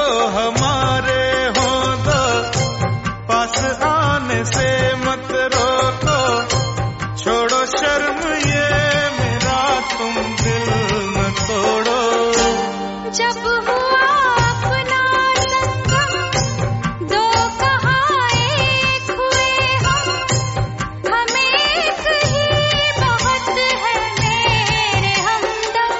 हमारे हो दो, पास आने से मत रोको, छोड़ो शर्म ये मेरा तुम दिल न तोड़ो। जब हुआ अपना संगम, दो कहाँ एक हुए हम, हमें एक ही बहुत है मेरे हमदम।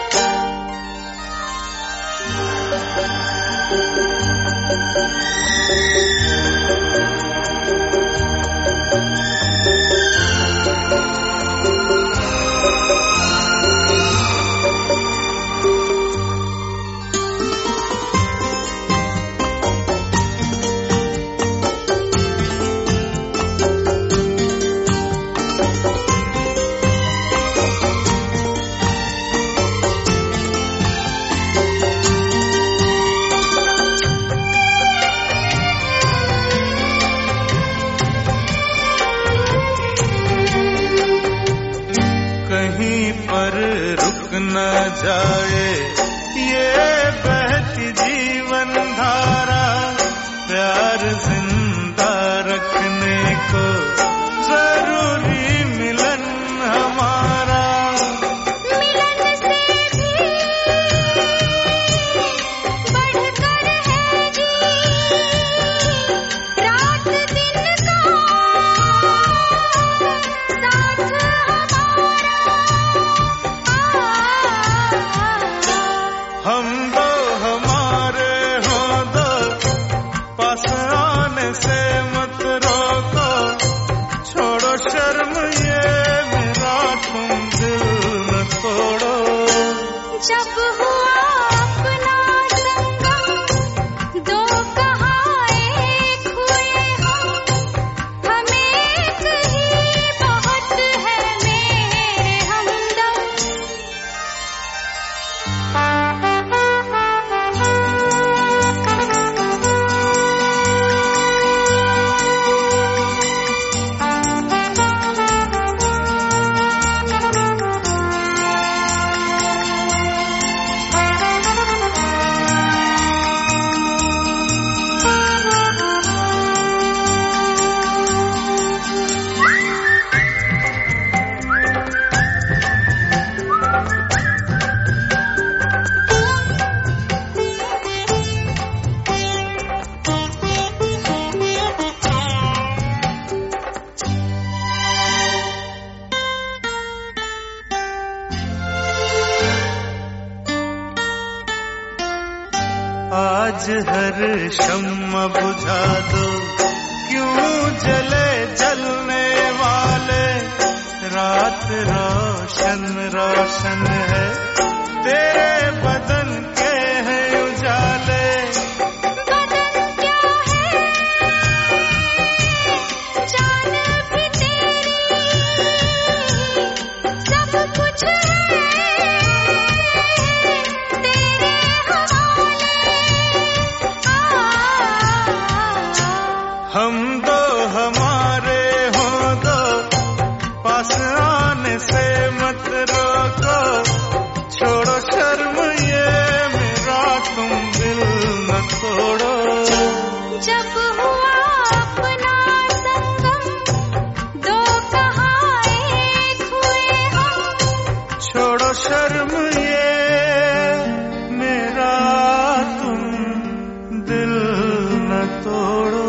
कहीं पर रुक न जाए ये बहती जीवन धारा, प्यार जिंदा रखने को जरूरी मिलन हमारा। मिलन से भी बढ़कर है जी, रात दिन का साथ हमारा। हम दो हमारे हो दो, पास आने से मत रोको, छोड़ो शर्म ये मेरा तुम दिल न तोड़ो। जब हुआ अपना संगम, दो कहाँ एक हुए हम, हमें एक ही बहुत है मेरे हमदम। आज हर शम्मा बुझा दो, क्यों जले जलने वाले, रात रोशन रोशन है, तेरे बदन के हैं उजाले। बदन क्या है, जान भी तेरी, सब कुछ है तेरे हवाले। हम दो हमारे हो दो, पास आने से मत रोको, छोड़ो शर्म ये मेरा तुम दिल न तोड़ो। जब हुआ अपना संगम, दो कहाँ एक हुए हम, छोड़ो शर्म ये मेरा तुम दिल न तोड़ो।